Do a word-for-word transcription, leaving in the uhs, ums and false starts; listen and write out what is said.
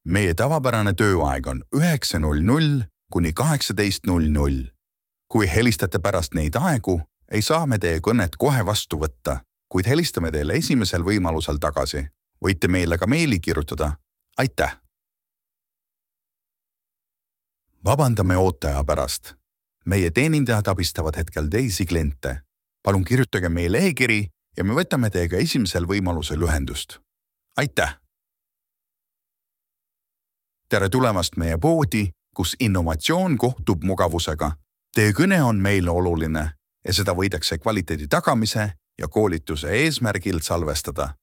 Meie tavapärane tööaeg on üheksa null null kuni kaheksateist null null. Kui helistate pärast neid aegu, ei saa me teie kõnet kohe vastu võtta, kuid helistame teile esimesel võimalusel tagasi. Võite meile ka meili kirjutada. Aitäh! Vabandame ootaja pärast. Meie teenindajad abistavad hetkel teisi kliente. Palun kirjutage meile e-kiri ja me võtame teiega esimesel võimalusel ühendust. Aitäh! Tere tulemast meie poodi, kus innovatsioon kohtub mugavusega. Teie kõne on meile oluline ja seda võidakse kvaliteedi tagamise ja koolituse eesmärgil salvestada.